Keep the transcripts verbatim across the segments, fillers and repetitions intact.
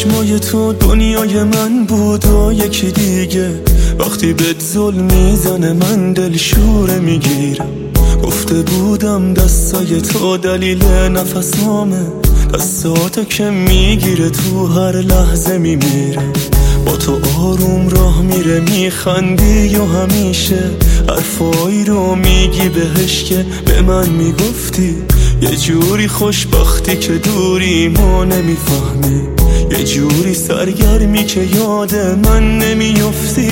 چشمای تو دنیای من بود و یکی دیگه. وقتی بهت ظلم میزنه من دل شوره میگیرم. گفته بودم دستای تو دلیل نفسامه، دستاتو که میگیره تو هر لحظه میمیره. با تو آروم راه میره میخندی و همیشه حرفایی رو میگی بهش که به من میگفتی. یه جوری خوشبختی که دوری ما نمیفهمی، یه جوری سرگرمی که یاد من نمیافتی.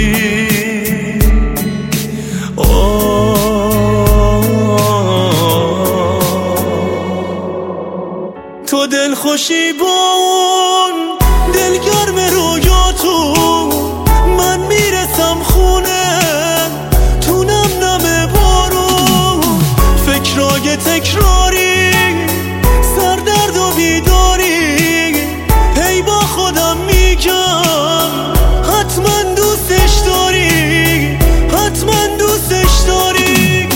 تو دل خوشی با اون دلگرم رویاتو، من میرسم خونه تو نم نم بارون. فکرای تکراری، سردرد و بیداری، هی با خودم میگم حتما دوستش داری، حتما دوستش داری.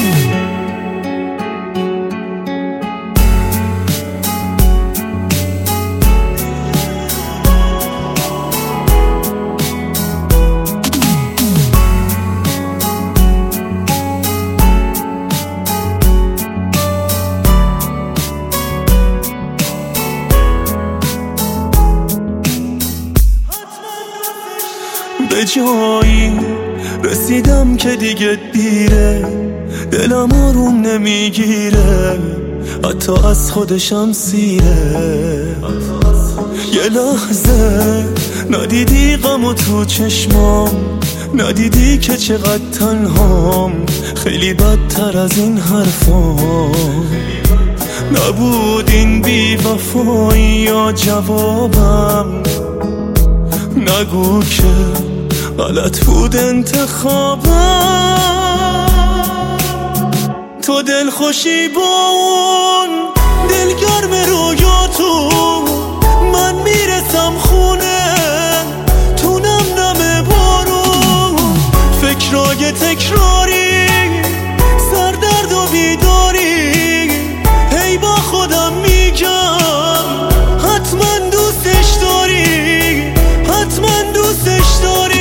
به جایی رسیدم که دیگه دیره، دلم آروم نمیگیره، حتی از خودشم سیره. یه لحظه ندیدی غمو تو چشمام، ندیدی که چقدر تنهام، خیلی بدتر از این حرفام. نبود این بی وفایی یا جوابم، نگو که غلط بود انتخابم. تو دل خوشی با اون دلگرم رویاتو، من میرسم خونه تو نم نم بارون. فکرای تکراری، سردرد و بیداری، هی با خودم میگم حتما دوستش داری، حتما دوستش داری.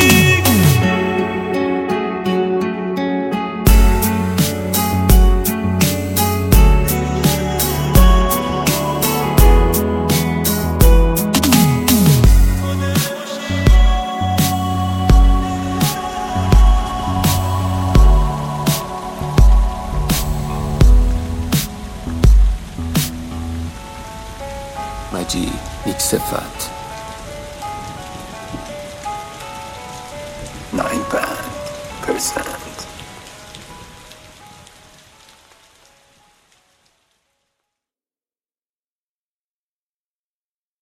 مجید نیک‌صفت nine band person.